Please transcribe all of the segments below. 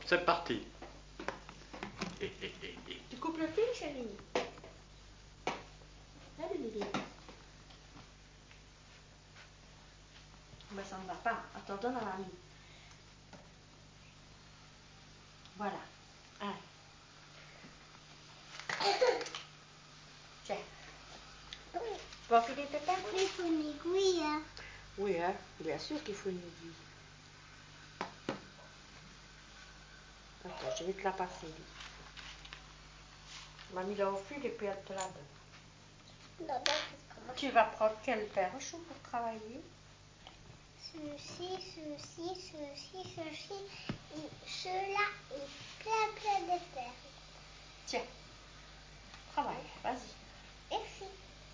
c'est parti. Tu coupes le fil, chérie? Allez, bébé. Ben, ça ne va pas. Attends, donne à mamie. Voilà. Allez. Tiens. Tu vas enfiler tes perles? Il faut une aiguille, hein. Oui, hein. Bien sûr qu'il faut une aiguille. Attends, je vais te la passer. Mamie l'a au fil et puis elle te la donne. Tu vas prendre quelle perche pour travailler? Ceci, et cela et plein de perles. Tiens, travaille, vas-y. Merci.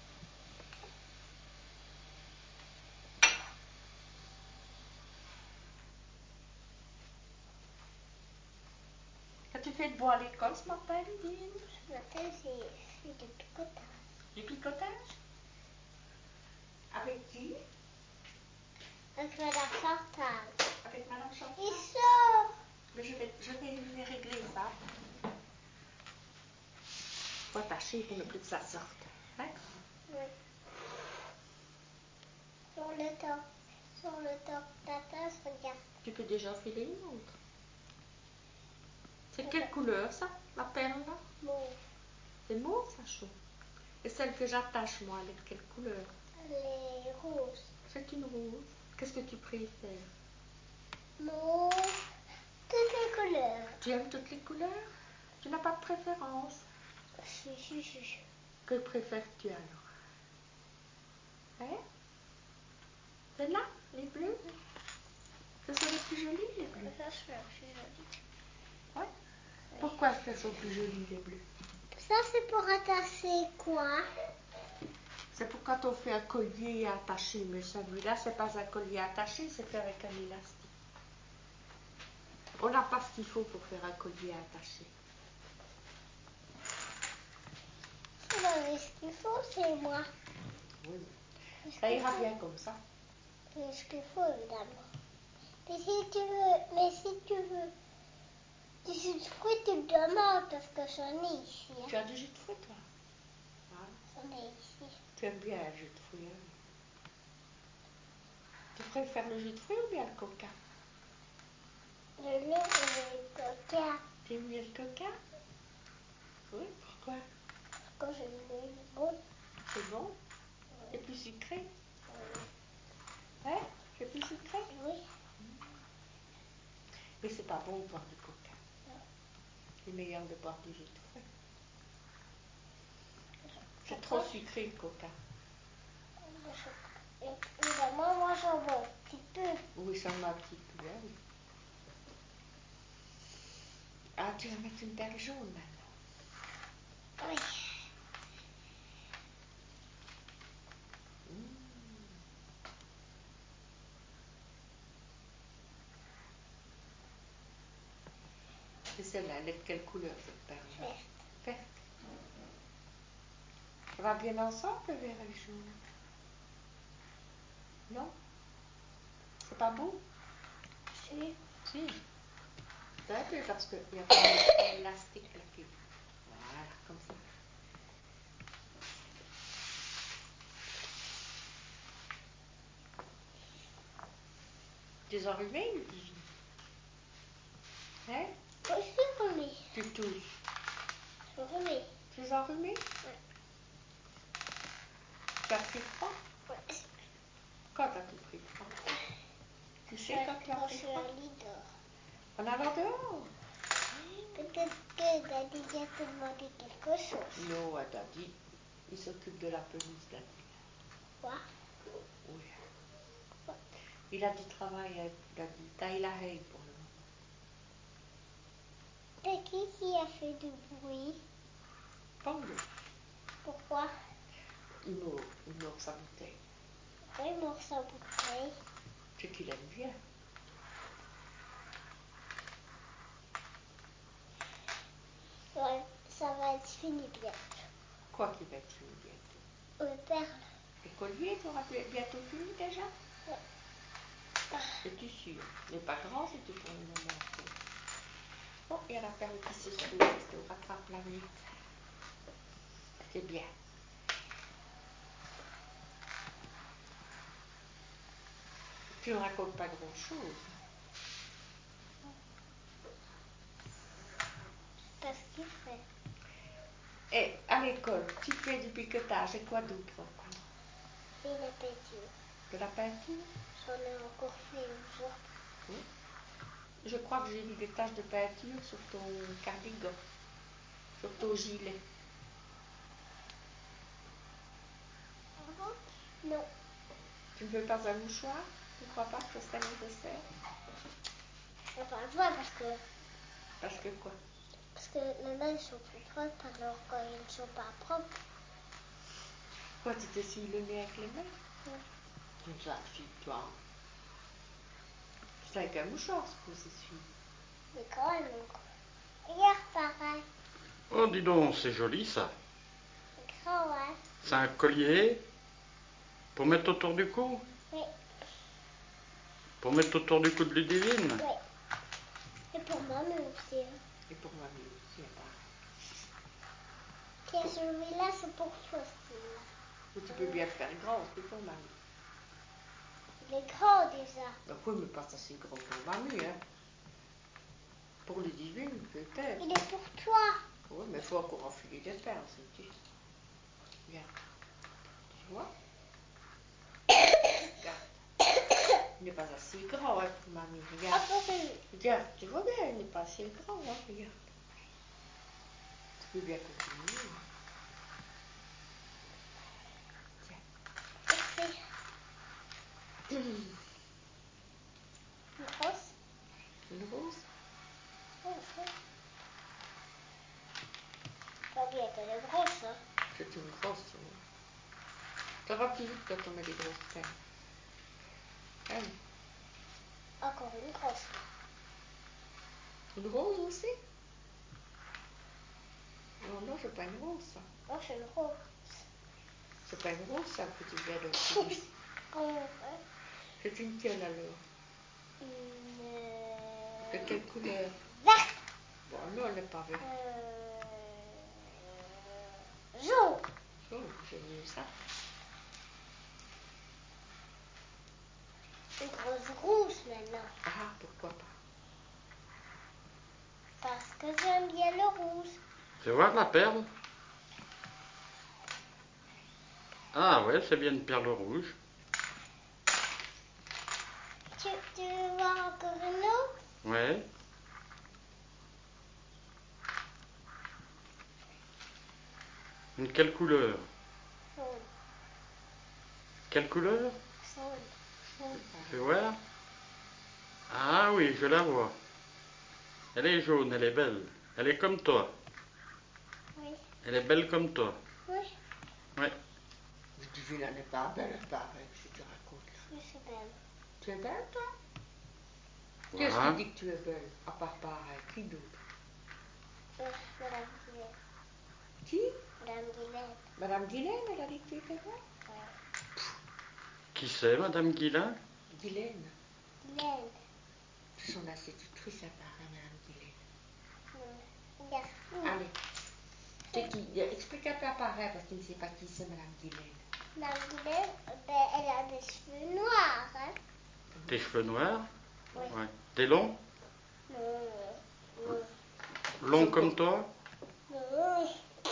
Qu'as-tu fait de beau à l'école ce matin, Lydine? Ce matin, c'est du picotage. Du picotage? Avec qui? Avec Madame Chantal. Avec Madame Chantal? Il sort. Mais je vais les régler ça. Faut attacher pour ne plus que ça sorte. Hein? Oui. Sur le top de ta tasse, regarde. Tu peux déjà filer une autre. C'est quelle couleur ça, la perle là? Mauve. C'est mauve ça, chaud. Et celle que j'attache moi, elle est de quelle couleur? Elle est rose. C'est une rose. Qu'est-ce que tu préfères? Mauve. Toutes les couleurs. Tu aimes toutes les couleurs? Tu n'as pas de préférence? Si. Que préfères-tu alors? Hein? Celle-là, les bleus? Ce sont les plus jolis, les bleus. Ça, c'est joli. Ouais. Pourquoi elles sont plus jolies, les bleus? Ça, c'est pour attacher quoi? C'est pour quand on fait un collier attaché, mais celui-là, c'est pas un collier attaché, c'est fait avec un élastique. On n'a pas ce qu'il faut pour faire un collier attaché. Vous avez ce qu'il faut, c'est moi. Oui. Ça ira bien comme ça. C'est ce qu'il faut, évidemment. Mais si tu veux du jus de fruits, tu me demandes, parce que j'en ai ici. Hein. Tu as du jus de fruits, toi? Voilà. J'en ai ici. Tu aimes bien le jus de fruits, hein? Tu préfères le jus de fruits ou bien le coca? Le lait et le coca. Tu aimes bien le coca? Oui, pourquoi? Parce que je le lait bon. C'est bon? Oui. C'est plus sucré? Oui. Hein? C'est plus sucré? Oui. Mais c'est pas bon de boire du coca. Non. C'est meilleur de boire du jus de fruits. C'est trop sucré le coca. Évidemment, moi j'en bois un petit peu. Oui, seulement un petit peu, hein, oui. Ah, tu vas mettre une perle jaune maintenant. Oui. Et celle-là, elle est de quelle couleur cette perle? Verte. Verte. Ça va bien ensemble, le vert et le jaune? Non? C'est pas beau? Si. Si. C'est un peu parce qu'il y a pas un élastique là qui... Voilà, comme ça. Tu es enrhumée, Lydie? Hein? Je suis enrhumée. Tu tousses. Je suis enrhumée. Tu es enrhumée? Oui. Tu as pris froid? Oui. Quand as-tu pris froid? Tu sais quand tu as Quand je pris suis froid? en lit dehors. En allant dehors? Peut-être que Daddy vient te demander quelque chose. Non, Daddy, il s'occupe de la pelouse, Daddy. Quoi? Oui. Il a du travail, Daddy. Taille la haie pour le moment. C'est qui a fait du bruit? Pango. Pourquoi? Il mord sa bouteille. Pourquoi il mord sa bouteille? C'est qu'il aime bien. Ouais, ça va être fini bientôt. Quoi qu'il va être fini bientôt? Le perle. Les colliers, tu auras bientôt fini déjà? Ouais. Es-tu sûr? Mais pas grand, c'était pour le moment. Oh, il y a la perle qui se soulève, tu rattrapes la vite. C'est bien. Tu ne racontes pas grand-chose. Parce qu'il fait. Et à l'école, tu fais du picotage et quoi d'autre encore? Et la peinture. De la peinture? J'en ai encore fait une fois. Oui. Je crois que j'ai vu des taches de peinture sur ton cardigan, sur ton gilet. Non. Tu ne veux pas un mouchoir? Tu ne crois pas que ce serait nécessaire? On va voir parce que Parce que quoi? Parce que les mains sont plus propres alors quand ils ne sont pas propres. Quoi, tu t'essuies le nez avec les mains? Oui. Comme ça, essuie-toi. C'est avec un mouchoir, ce qu'on s'essuie. Mais quand même, regarde pareil. Oh, dis donc, c'est joli ça. C'est grand, hein? C'est un collier pour mettre autour du cou? Oui. Pour mettre autour du cou de Ludivine? Oui. Et pour mamie aussi. Hein. Et pour moi aussi, pareil. Tiens, celui-là, c'est pour toi, celui-là. Ou tu peux bien le faire grand, c'est pour mamie. Il est grand déjà. Ben oui, mais pas assez grand pour mamie, hein. Pour les divines, peut-être. Il est pour toi. Oui, mais il faut encore enfiler des perles, c'est tout. Regarde. Tu vois? Regarde. Il n'est pas assez grand, hein, pour mamie. Regarde. Regarde, tu vois bien, il n'est pas assez grand, hein. Regarde. Tu peux bien continuer. Merci. Une rose. Une rose? Oui, oui. Pas bien qu'elle est grosse, hein. C'est une grosse, oui. Ça va plus vite quand on met des grosses perles. Hein? Encore une grosse. Une rose aussi? Non, non, c'est pas une rose, ça. Non, c'est une rose. C'est pas une rose, ça, que tu viens de trouver. C'est une quelle, alors? De quelle couleur? Verte. Bon, non, elle n'est pas verte. Jaune. Oh, j'aime mieux ça. Une rose rouge maintenant. Ah, pourquoi pas? Parce que j'aime bien le rouge. Fais voir la perle. Ah ouais, c'est bien une perle rouge. Tu veux voir encore une autre? Ouais. Une quelle couleur? Jaune. Quelle couleur? Jaune. Fais voir. Ah oui, je la vois. Elle est jaune, elle est belle. Elle est comme toi. Oui. Elle est belle comme toi. Oui. Ouais. Divine, elle n'est pas belle, pareil, que tu racontes là. Oui, c'est belle. Tu es belle, toi? Voilà. Qu'est-ce qui dit que tu es belle, à part pareil? Qui d'autre? Madame Guylaine. Qui? Madame Guylaine. Madame Guylaine, elle a dit que tu étais belle? Oui. Qui c'est, Madame Guillain? Guylaine. Guylaine. Son institutrice, elle paraît, Madame Guylaine. Regarde. Allez. C'est qui? Explique un peu à pareil, parce qu'il ne sait pas qui c'est, Madame Guylaine. Madame Guylaine, ben, elle a des cheveux noirs, hein? Tes cheveux noirs? Oui. Ouais. T'es long? Non. Long comme toi? Non.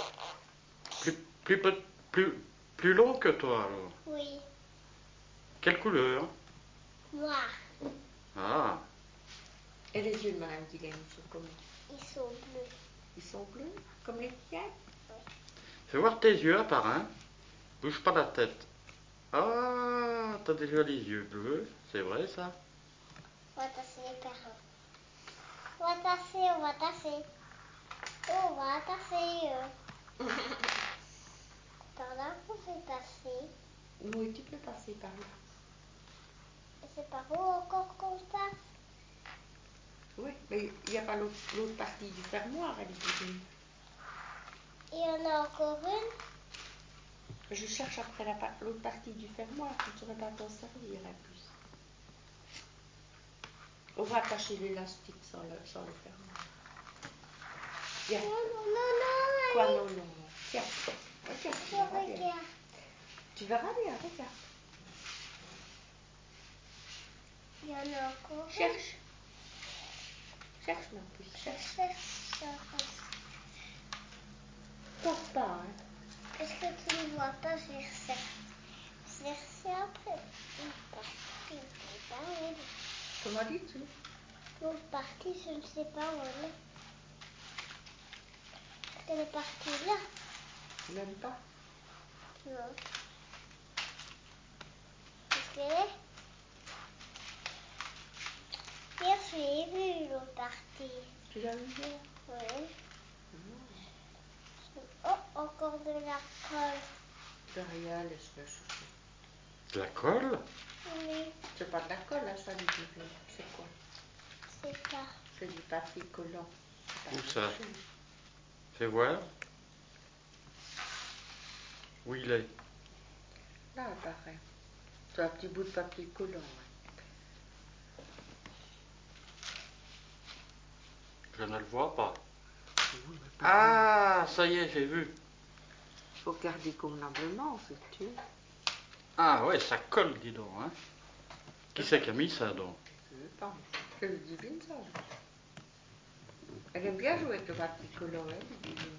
Plus long que toi, alors. Oui. Quelle couleur? Noir. Ah. Et les yeux de Madame Guylaine, ils sont comment? Ils sont bleus. Ils sont bleus, comme les tiennes? Oui. Fais voir tes yeux à part, hein. Bouge pas la tête. Ah, t'as déjà les yeux bleus, c'est vrai ça? On va tasser les perles. On va tasser. On va tasser. Par là, on fait passer. Oui, tu peux passer par là. Et c'est par où encore qu'on passe? Oui, mais il n'y a pas l'autre partie du fermoir, elle est divine. Il y en a encore une? Je cherche après l'autre partie du fermoir, tu ne saurais pas t'en servir en plus. On va attacher l'élastique sans le fermoir. Viens. Non, non, non. Quoi, non, non, non. Tiens. Regarde, tu Je verras bien. regarde. Tu verras bien, regarde. Il y en a encore. Cherche. Cherche, ma pousse. Cherche. Pense pas, hein. Est-ce que tu ne vois pas chercher après une partie, je ne sais pas où elle est. Comment dis-tu? L'autre partie, je ne sais pas où elle est. Est-ce qu'elle est partie là? Même pas. Non. Est-ce qu'elle est? Hier, je l'ai vue, l'autre partie. Tu l'as vu hier? Oui. Oh, encore de la colle. Derrière, laisse-le chercher. De la colle? Oui, C'est pas de la colle, là, ça, du bébé. C'est quoi? c'est ça. C'est du papier collant. C'est pas Où la ça? même chose. Fais voir. Où il est? Là, pareil. C'est un petit bout de papier collant. Ouais. Je ne le vois pas. Oui, mais pas Ah, ça y est, j'ai vu. Il faut regarder convenablement, c'est tout. Ah ouais, ça colle, dis donc. Hein. Qui c'est qui a mis ça donc? Je sais pas. C'est le divine, ça. Elle aime bien jouer avec le papier collant, hein, le divine.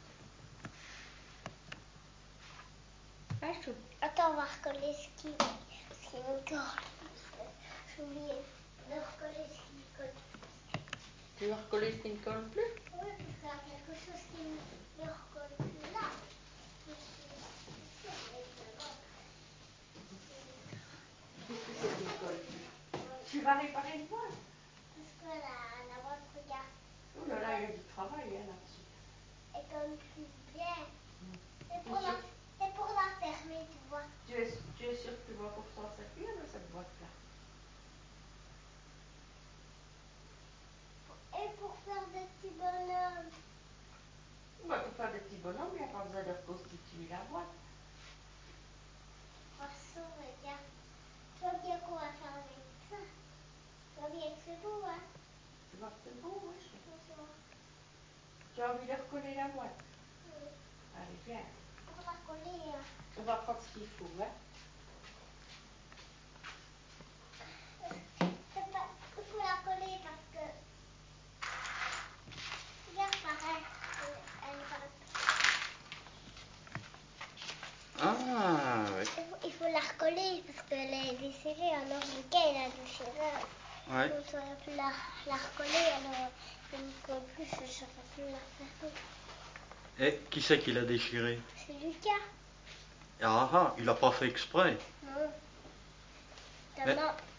Ah, je trouve. Attends, on va recoller ce qui me colle. J'ai oublié de recoller ce qui me colle. Tu veux recoller ce qui ne colle plus? Oui, parce qu'il y a quelque chose qui ne recolle plus là. Qu'est-ce que c'est qui ne colle plus? Tu vas réparer une voile? Parce que la boîte, regarde, Oh là là, il y a du travail hein, là-dessus. elle colle plus bien. C'est pour, Bien sûr. c'est pour la fermer, tu vois. Tu es sûr que tu vas pour t'en servir de cette boîte-là? Et pour faire des petits bonhommes. Bah, pour faire des petits bonhommes, il n'y a pas besoin de reconstituer la boîte. De toute façon, regarde. Tu vois bien qu'on va faire avec ça. Tu vois bien que c'est beau, hein? Tu vois que c'est beau, oui. Bonsoir. Tu as envie de recoller la boîte? Oui. Allez, viens. Pour la coller, hein. On va prendre ce qu'il faut, hein. C'est pas, il faut la coller parce que. Regarde, pareil. Elle Ah, ouais. il faut la recoller parce qu'elle est déchirée. Alors, le gars, il a déchiré. Ouais. Donc, j'aurais pu la recoller. Alors, elle ne colle plus. J'aurais pu la faire. Et qui c'est qui l'a déchiré? C'est Lucas. Ah, il a pas fait exprès. Non. Mais-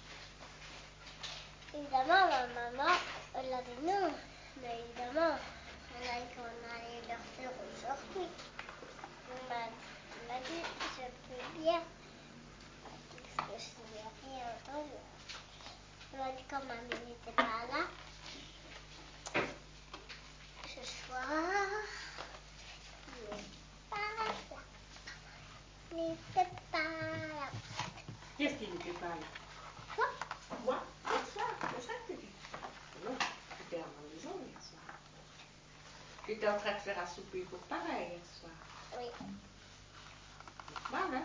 Évidemment, ma maman, elle a dit non. Mais évidemment, elle a dit qu'on allait leur faire aujourd'hui. Elle m'a dit, je peux bien. Parce que je n'ai rien entendu. Elle m'a dit quand mamie n'était pas là. Ce soir, il n'est pas là. Il n'était pas là. Qu'est-ce qui n'était pas là? Quoi? Moi, hier soir, c'est ça que tu dis? Non, tu étais à ma maison hier soir. Tu étais en train de faire un souper pour pareil hier soir. Oui. Voilà.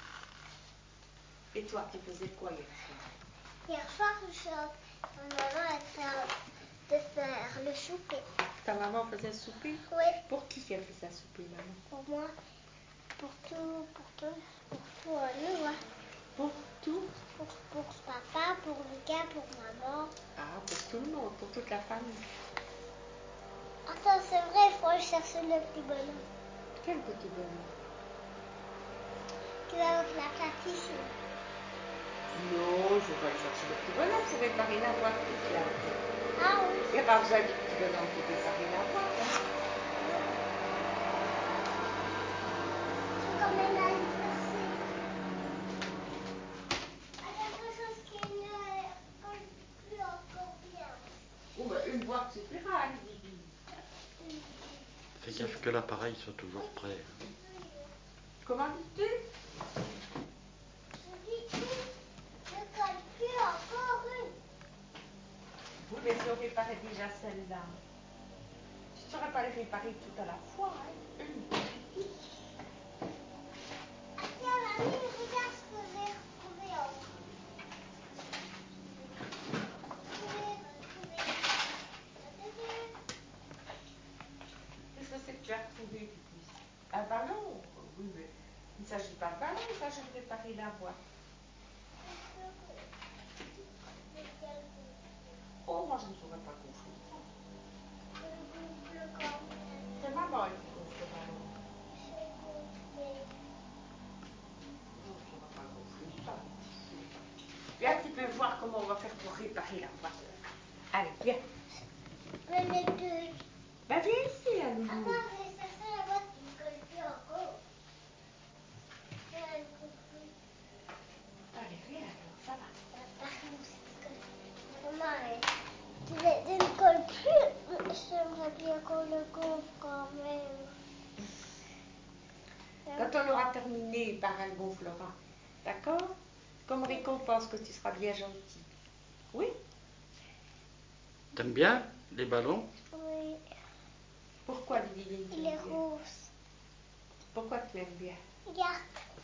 Et toi, tu faisais quoi hier soir? Hier soir, maman est en train de faire le souper. Ta maman faisait le souper? Oui. Pour qui elle faisait un souper, maman? Pour moi, pour tout, nous, hein. Pour tout? Pour papa, pour Lucas, pour maman. Ah, pour tout le monde, pour toute la famille. Attends, c'est vrai, il faut aller chercher le petit bonhomme. Quel petit bonhomme? Qui va avec la plaque ici. Non, je vais aller chercher le petit bonhomme pour réparer la boîte toute là. Ah oui. Il n'y a pas besoin du petit bonhomme pour réparer la boîte. Hein. Je vais quand même aller chercher. Quelque chose qui ne colle plus encore bien. Oh, ben, une boîte suffira, elle dit. Fais gaffe que l'appareil soit toujours prêt. Comment dis-tu? Je dis ne colle plus encore une. Oui, mais si on réparait déjà celle-là. ne saurais pas les réparer tout à la fois. Hein. Ah tiens, mamie, regarde ce que j'ai retrouvé en haut. Qu'est-ce que c'est que tu as retrouvé? Un ballon? Oui, mais il ne s'agit pas de ballon, il s'agit de réparer la boîte. Oh, moi je ne saurais pas gonfler. C'est maman qui gonfle le ballon. Je ne saurais pas gonfler ça. Viens, tu peux voir comment on va faire pour réparer la boîte. Allez, viens. Ben viens ici, la loulou. Attends, je vais chercher la boîte qui ne colle plus encore. Elle ne colle plus. Allez, viens alors, ça va. Maman, tu ne colles plus. J'aimerais bien qu'on le gonfle quand même. Quand on aura terminé, pareil gonflera. D'accord? Comme récompense que tu seras bien gentil. Oui? T'aimes bien les ballons? Oui, Pourquoi, Lily? il est rose. Pourquoi tu aimes bien? Regarde.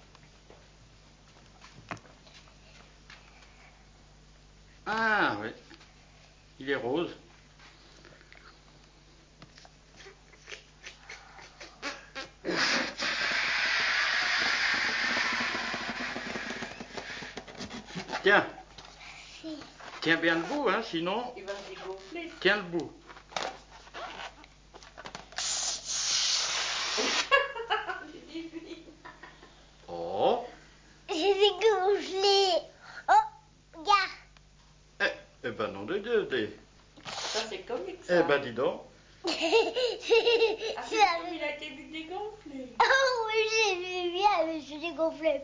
Ah oui, il est rose. Tiens, Si. tiens bien le bout, hein, sinon, Il va se dégonfler. tiens le bout. Oh, J'ai dégonflé. Oh, regarde. eh ben non de Dieu, Ça, c'est comique, ça. eh ben dis donc. Ah, c'est comme il a été vite dégonflé. Oh oui, j'ai vu bien, mais je suis dégonflé.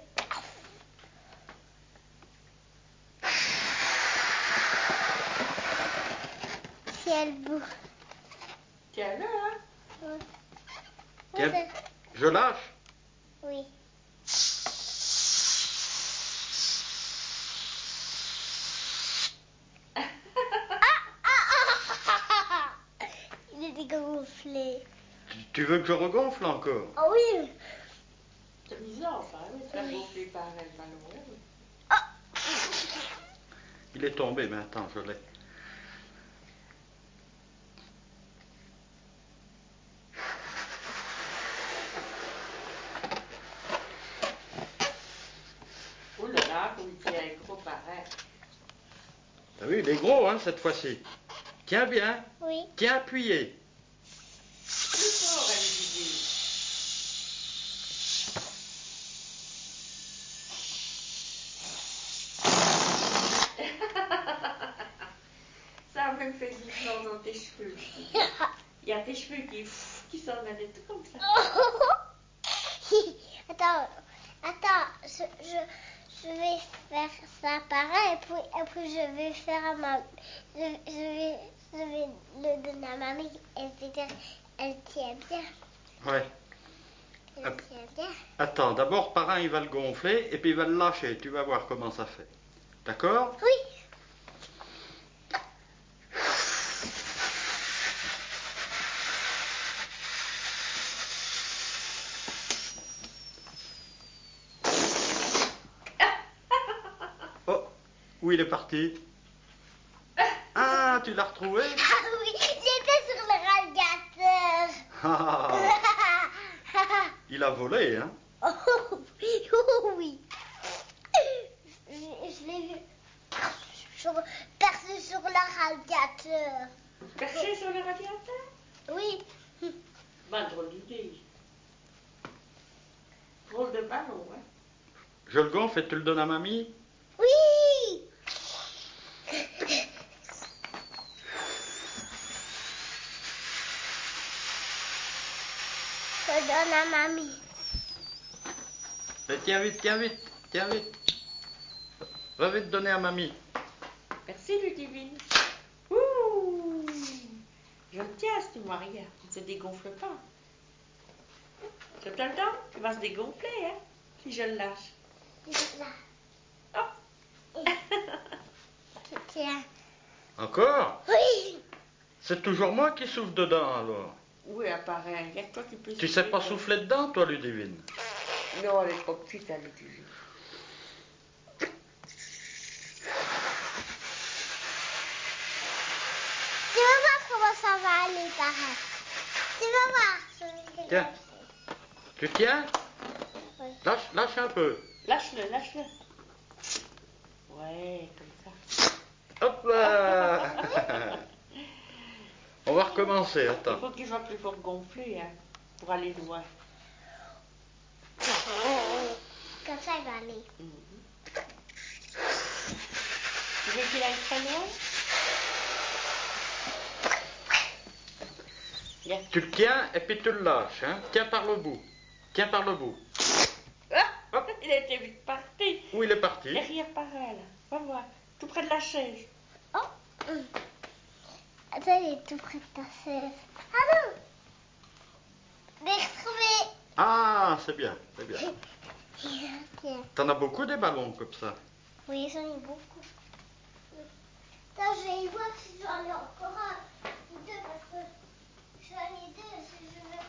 Quel bout. Tiens-le, hein. Oui. Tiens, Ouais, je lâche. oui. Il est dégonflé. Tu veux que je regonfle encore? Oh oui. C'est bizarre, ça, oui, faire gonfler par un ballon. Oui. Il est tombé, mais attends, je l'ai. Oh là là, comme il tient un gros pareil. T'as vu, il est gros, hein, cette fois-ci. Tiens bien, Oui. tiens appuyé. Plus fort, Olivier. Ça a même fait glissement dans tes cheveux. Il y a tes cheveux qui s'en allaient tout comme ça. Attends, je vais faire ça pareil, et puis je vais faire à ma, je vais le donner à mamie, et je vais dire, elle tient bien. Ouais. Elle tient bien. Attends, d'abord, parrain, il va le gonfler, et puis il va le lâcher. Tu vas voir comment ça fait. D'accord? Oui. Oh, où il est parti? Ah, tu l'as retrouvé? Ah oui, j'étais sur le radiateur. Ah, il a volé, hein? Oh oui, oh oui. Je l'ai vu percé sur le radiateur. Perché sur le radiateur? Oui. Ben, drôle d'idée. Drôle de ballon, hein. Je le gonfle et tu le donnes à mamie? Oui. Je donne à mamie. Mais tiens vite, tiens vite, tiens vite. Va vite donner à mamie. Merci, Ludivine. Ouh! Je le tiens, ce Maria. Il ne se dégonfle pas. Tu as le temps? Il va se dégonfler, hein, si je le lâche. Là. Oh! Tiens. Encore? Oui. C'est toujours moi qui souffle dedans, alors. Oui, appareil. Il y a que toi qui peux Tu sais pas souffler. souffler dedans, toi, Ludivine? Non, elle est pas petite, elle est toujours. Tu vas voir comment ça va aller, pareil. Tu vas voir. Je vais Tiens. lâcher. Tu tiens? Oui. Lâche un peu. Lâche-le, lâche-le. Ouais, comme ça. Hop là. On va recommencer, Il attends. faut qu'il soit plus fort gonflé, hein, pour aller loin. Comme ça, il va aller. Tu veux qu'il aille très loin? Viens. Tu le tiens et puis tu le lâches, hein. Tiens par le bout. Tiens par le bout. Ah, Hop. il a été vite parti. Où il est parti? Derrière par elle. Va voir. Tout près de la chaise. Oh. Attends, il est tout près de ta chaise. Ah non. J'ai retrouvé. Ah, c'est bien, c'est bien. Ok. T'en as beaucoup des ballons comme ça. Oui, j'en ai beaucoup. Attends, je vais y voir si j'en ai encore un ou deux parce que j'en ai deux. Si je veux.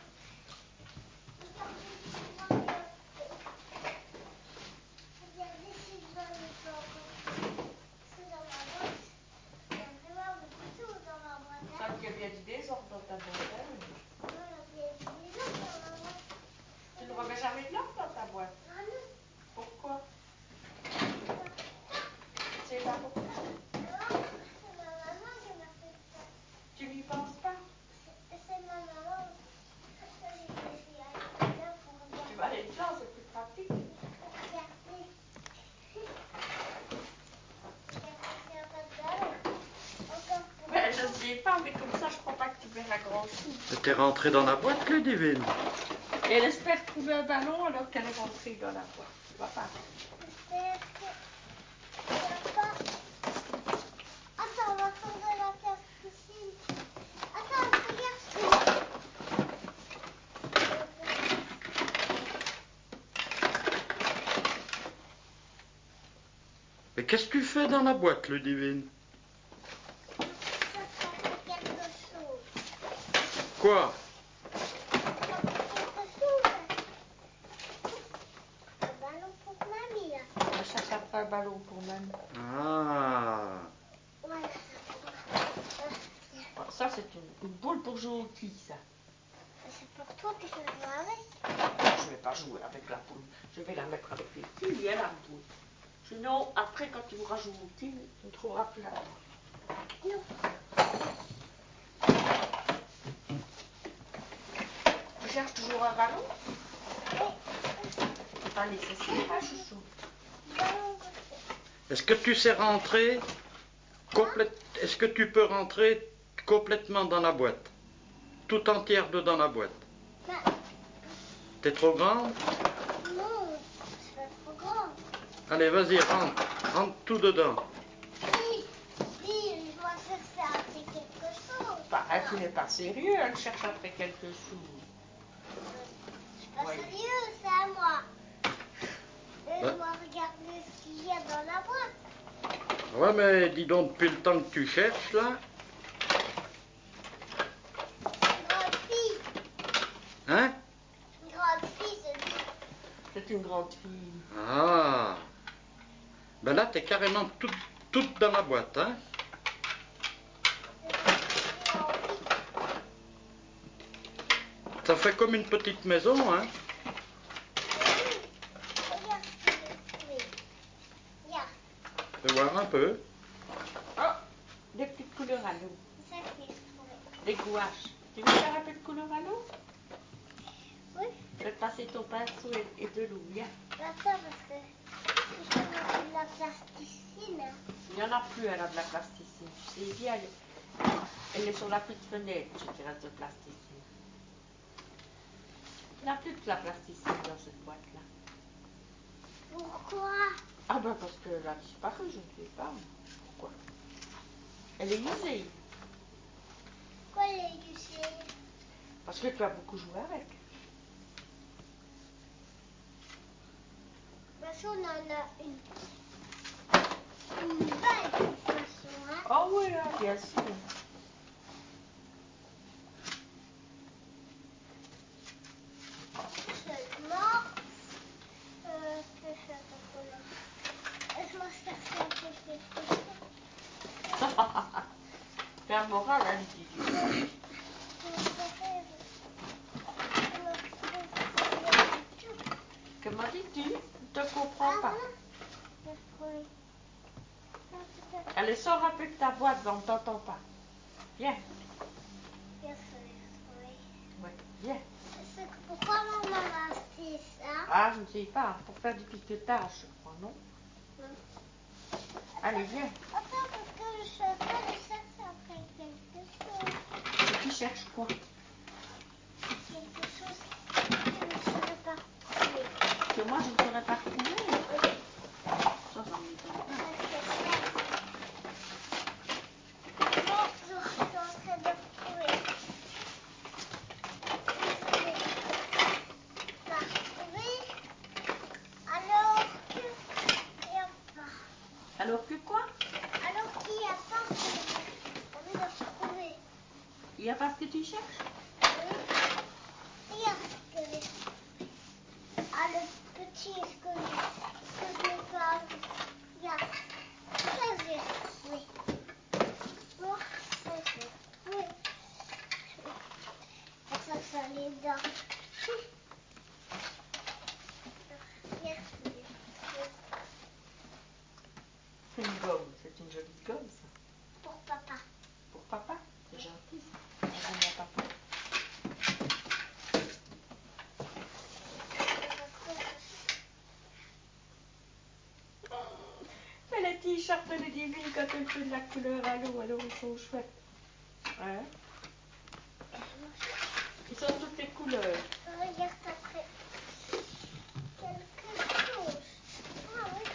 Regardez si j'en ai pas encore. C'est dans ma boîte. Il y a vraiment beaucoup dans ma boîte. Ça qu'il y a bien du désordre dans ta boîte. Non, il y a des autres dans ma boîte. Tu ne remets jamais de l'ordre dans ta boîte. Ah non. Pourquoi? C'est pas pourquoi. Non, c'est ma maman qui m'a fait ça. Tu n'y penses pas. C'est ma maman. Je suis allée là pour regarder. Tu vas aller dedans, c'est plus pratique. Regardez. Il y a pas de ballon. Encore pour Ben, je ne sais pas, mais comme ça, je crois pas que tu verras grand-chose. T'es rentré dans la boîte, Ludivine? Et elle espère trouver un ballon alors qu'elle est rentrée dans la boîte. Tu vas pas. J'espère qu'il n'y a pas. Attends, on va faire de la plasticine. Attends, regarde. Mais qu'est-ce que tu fais dans la boîte, Ludivine? Ça fait quelque chose. Quoi? Ça fait quelque chose. Un ballon pour mamie, là. Ça fera un ballon pour même. Ah. Voilà. Ça, c'est une boule pour jouer au quilles, ça. C'est pour toi que je vais jouer avec. Je ne vais pas jouer avec la poule. Je vais la mettre avec les quilles et la boule. Sinon, après, quand tu voudras jouer au quilles, tu ne trouveras plus la boule. Non. Tu cherches toujours un ballon? Oui. Allez, c'est ça, chouchou. Ballon. Est-ce que tu sais rentrer Est-ce que tu peux rentrer complètement dans la boîte? Tout entière dedans la boîte? Bah, T'es trop grande? non, c'est pas trop grand. Allez, vas-y, rentre. Rentre tout dedans. Si, je dois faire après quelque chose. Bah, tu n'es pas sérieux, elle cherche après quelque chose. Je suis pas Ouais. sérieux, c'est à moi. Et Ouais. je dois regarder ce qu'il y a dans la boîte. Ouais, mais dis donc, depuis le temps que tu cherches, là. Une grande fille. Hein? Une grande fille, c'est tout. C'est une grande fille. Ah. Ben là, t'es carrément toute dans la boîte, hein? C'est une grande fille. Ça fait comme une petite maison, hein? Regarde ce que j'ai trouvé. Regarde, Fais voir un peu. Oh, des petites couleurs à l'eau. c'est ça que j'ai trouvé. Des gouaches. Tu veux faire un peu de couleur à l'eau? Oui, Je vais te passer ton pinceau et de l'eau, viens. attends, parce que si je te mets de la plasticine, hein. Il n'y en a plus, elle a de la plasticine. Tu sais bien, elle est sur la petite fenêtre, qui reste de plasticine. Il n'y a plus de la plasticine dans cette boîte-là. Pourquoi? Ah ben parce qu'elle a disparu, je ne sais pas. Pourquoi? Elle est usée. Pourquoi les usées? Parce que tu as beaucoup joué avec. De toute façon, on en a une balle de toute façon, hein. Oh oui, hein, bien sûr. la morale, hein, Ludivine. Comment dis-tu? Je ne te comprends pas. Allez, sors un peu de ta boîte, on ne t'entend pas. Viens. Ouais, viens. Pourquoi maman a acheté ça? Ah, je ne sais pas, pour faire du piquetage, je crois, non? Allez, viens. Attends, parce que je suis en train de chercher après quelque chose. Et tu cherches quoi? Quelque chose que je ne saurais pas trouver. Que moi, je ne saurais pas retrouver. Ça m'étonne pas. Non, je suis en train de retrouver. Je n'ai pas retrouvé. Alors que il n'y a pas. Alors que quoi? Alors qu'il n'y a pas que j'ai envie de retrouver. Il n'y a pas ce que tu cherches? Oui. Regarde ce que j'ai trouvé. Ah, le petit escalier que je n'ai pas vu. Regarde. Ça, j'ai retrouvé. Moi, ça, j'ai retrouvé. Ça, ça les dents. Regarde, j'ai trouvé. Une gomme, c'est une jolie gomme, ça. Pour papa. Pour papa, c'est gentil, ça. J'aime bien papa. Mais les t-shirts de Ludivine, quand elle fait de la couleur à l'eau, alors ils sont chouettes. Hein? Ils sont toutes les couleurs. Regarde après. Quelque chose. Ah oui.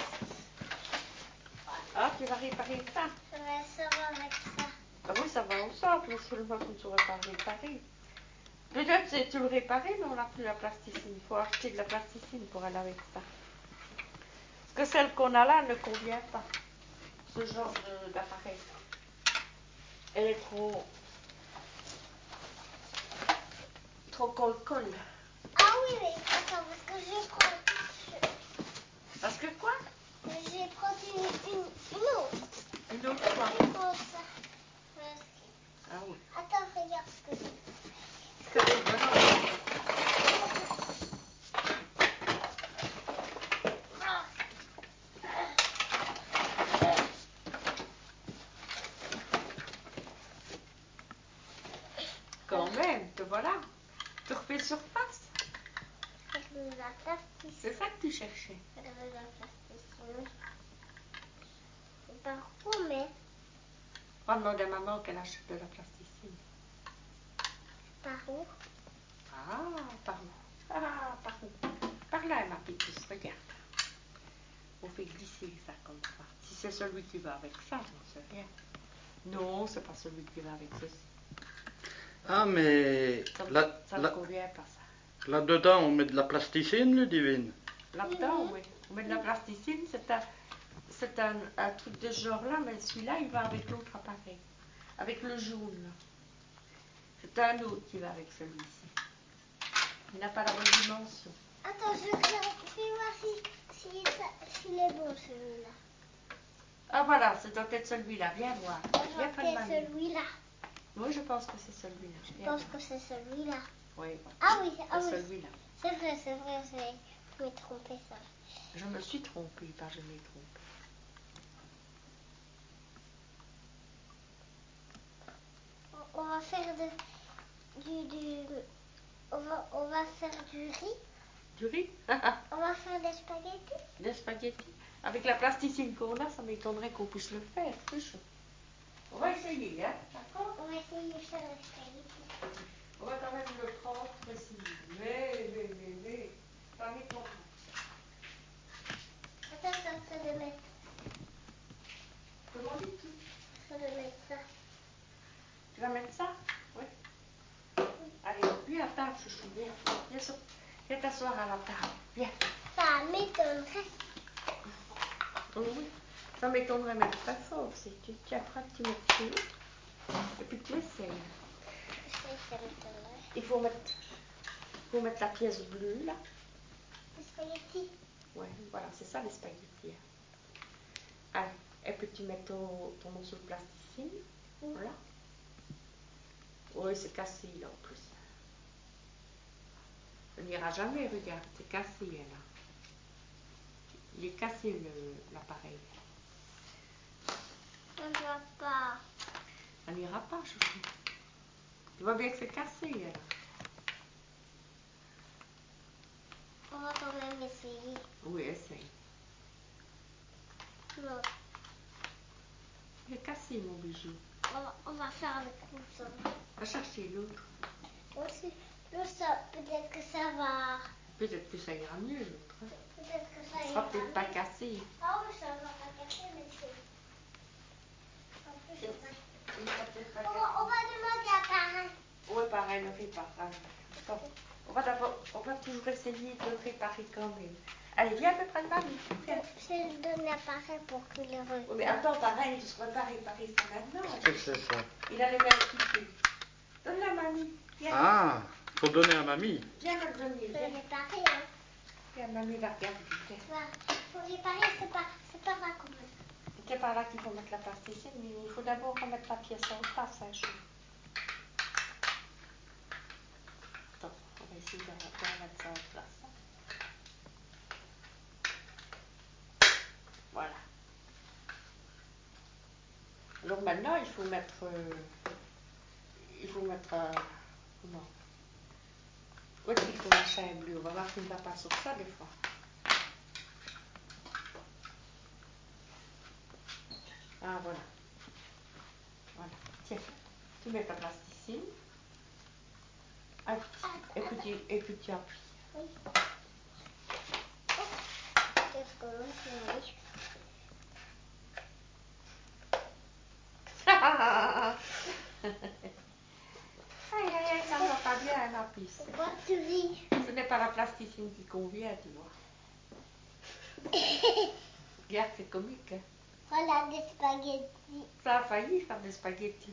Ah, tu vas réparer ça? Ça va avec ça. Ah oui, ça va ensemble, mais seulement tu ne saurais pas le réparer. Peut-être que tu le réparer, mais on n'a plus la plasticine. Il faut acheter de la plasticine pour aller avec ça. Parce que celle qu'on a là ne convient pas. Ce genre d'appareil. Elle est trop colle-colle. Ah oui, mais attends, parce que je prends. Parce que quoi? J'ai pris une autre. Une autre fois. Une autre. Ah oui. Attends, regarde ce que j'ai. Que c'est vraiment. Quand même, te voilà. Tu refais surface. La plasticine. C'est ça que tu cherchais. La plasticine. Par où, mais On demande à maman qu'elle achète de la plasticine. par où? Ah, par où? Ah, par où? Par là, ma petite, regarde. On fait glisser ça comme ça. Si c'est celui qui va avec ça, j'en sais rien. Non, c'est pas celui qui va avec ceci. Ah, mais Ça ne convient pas, ça. là-dedans, on met de la plasticine, Ludivine. Là-dedans, oui. On met de la plasticine, c'est un truc de ce genre-là, mais celui-là, il va avec l'autre appareil. Avec le jaune, là. C'est un autre qui va avec celui-ci. Il n'a pas la bonne dimension. Attends, je vais voir s'il est bon celui-là. Ah voilà, c'est peut-être celui-là. Viens voir. Viens près de C'est mamie. celui-là. Oui, je pense que c'est celui-là. Je Viens pense voir. que c'est celui-là. Oui, Ah oui, c'est celui-là. C'est vrai, je m'ai trompé ça. Je me suis trompée, pas je m'ai trompée. On va faire on va faire du riz. Du riz? On va faire des spaghettis. Des spaghettis. Avec la plasticine qu'on a, ça m'étonnerait qu'on puisse le faire. C'est chaud. On va essayer, hein? D'accord? On va essayer de faire des spaghettis. On va quand même le prendre précis. Mais. Ça m'étonnerait. Attends, je suis en train de mettre. Comment dis-tu? Je suis en train de mettre ça. Tu vas mettre ça? Oui. Allez, viens à table, chouchou. Viens t'asseoir à la table. Viens. Ça m'étonnerait. Oh oui. Ça m'étonnerait même très fort. Tu apprends, tu mets dessus. Et puis tu essayes. Ça m'étonnerait. Il faut mettre la pièce bleue là. Des spaghettis. Ouais, voilà, c'est ça les spaghettis. Allez, et puis tu mets ton morceau de plasticine. Voilà. Oui, c'est cassé là en plus. Ça n'ira jamais, regarde, c'est cassé là. Il est cassé l'appareil. Ça ne va pas. Ça n'ira pas, chouchou. Tu vois bien que c'est cassé là. On va quand même essayer. Oui, essaye. Non, Il est cassé mon bijou. on va faire avec nous ça. Va chercher l'autre. Aussi, l'autre, peut-être que ça va. Peut-être que ça ira mieux l'autre. Hein. Peut-être que ça Il ira sera peut-être pas mieux. cassé. Ah oui, ça va pas casser, mais c'est. En plus, Il va peut-être pas on va demander à Parrain. Oui, pareil, le réparer. Attends, on va toujours essayer de le réparer quand même. Allez, viens à peu près de mamie. Viens. Je vais le donner à Parrain pour qu'il le regarde. Oui, mais attends, pareil, je ne saurais pas réparer ça maintenant. Qu'est-ce que c'est ça? Il a les mains occupées. Donne la mamie. Viens. Ah, faut donner à mamie. Viens me le donner. Il faut Viens. réparer, hein. Viens, mamie va regarder. Viens. Pour réparer, c'est pas là qu'on veut. C'est par là qu'il faut mettre la plasticine, mais il faut d'abord remettre la pièce en place. Hein, Attends, on va essayer de remettre ça en place. Hein. Voilà. Alors maintenant, il faut mettre comment? Où est-ce qu'il faut mettre un bleu? On va voir qu'il ne va pas sur ça des fois. Ah, voilà. Voilà. Tiens, tu mets ta plasticine. Et puis tu appuies. Oui. Qu'est-ce que l'on fait? Aïe, aïe, aïe, ça ne va pas bien la piste. Pourquoi tu ris? Ce n'est pas la plasticine qui convient, tu vois. Regarde, c'est comique. Hein? Voilà des spaghettis. Ça a failli faire des spaghettis.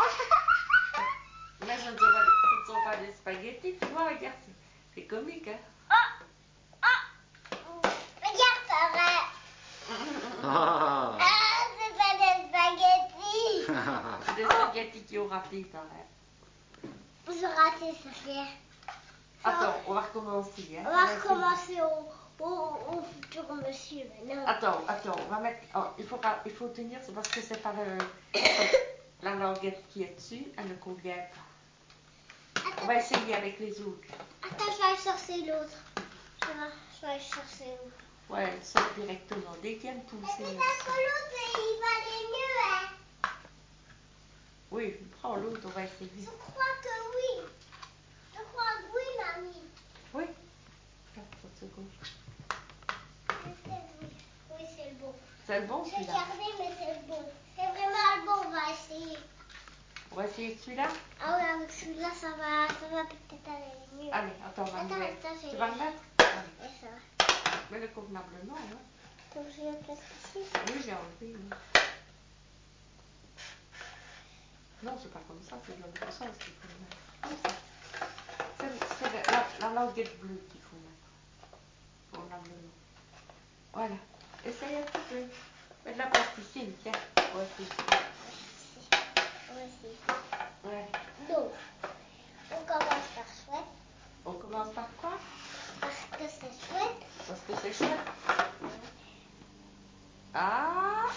Mais ce ne sont pas des spaghettis, tu vois, regarde, c'est comique. Hein? Regarde, Parrain. Ah, C'est pas des spaghettis. C'est des spaghettis qui ont raté, pareil. Vous aurez raté, ça fait. Attends, on va recommencer. Hein? On va recommencer au futur monsieur maintenant. Attends, on va mettre. Oh, il faut tenir, c'est parce que c'est pas la languette qui est dessus, elle ne convient pas. Attends, On va essayer avec les autres. attends, je vais aller chercher l'autre. Je vais aller chercher l'autre. Ouais, elle sort directement. Dès qu'il y a une poussée. Mais peut-être que l'autre, il va aller mieux, hein. Oui, prends l'autre, on va essayer. Je crois que oui. Je crois que oui, mamie. Oui. 4 secondes. Oui, c'est le bon. C'est le bon J'ai celui-là. regardé, mais c'est le bon. C'est vraiment le bon, on va essayer. On va essayer celui-là. Ah oui, avec celui-là, ça va peut-être aller mieux. Allez, attends, on va le mettre. Attends, Tu vas le mettre? Et ça. Mets-le convenablement. Hein. Donc, je vais le placer ici. Oui, j'ai enlevé. Oui. Non, c'est pas comme ça, c'est de l'autre sens qu'il faut le mettre. Comme ça. C'est la languette bleue qu'il faut mettre. Convenablement. Voilà. Essaye un petit peu. Mets de la plasticine, tiens. On va essayer. On va essayer. Ouais. Donc, on commence par chouette. On commence par quoi? Parce que c'est chouette. Parce que c'est chouette. Ah,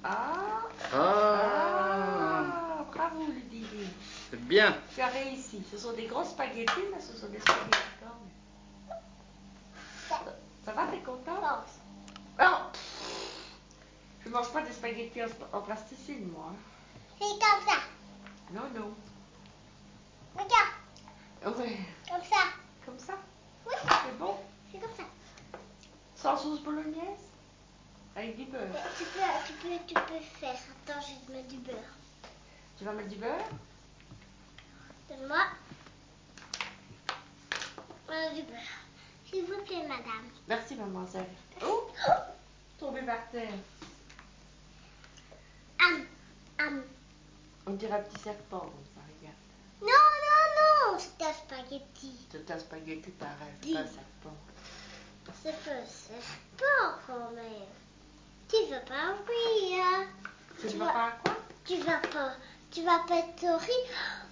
bravo Ludivine. c'est bien. Tu as réussi. Ce sont des grosses spaghettis, mais ce sont des spaghettis quand même. Ça va, t'es content? Pense. Oh, je mange pas des spaghettis en plasticine, moi. C'est comme ça. Non. Regarde. Ouais. Comme ça. Comme ça? Oui. C'est bon? C'est comme ça. Sans sauce bolognaise? Avec du beurre. Tu peux faire. Attends, je vais te mettre du beurre. Tu vas mettre du beurre? Donne-moi. Voilà du beurre. S'il vous plaît, madame. Merci, mademoiselle. Oh, tombé par terre. On dirait un petit serpent, comme ça, regarde. Non, c'est un spaghetti. C'est un spaghetti pareil, c'est pas un serpent. C'est pas un serpent quand même. Tu veux pas ouvrir. Tu ne vas pas à quoi? Tu Tu vas pas être riche.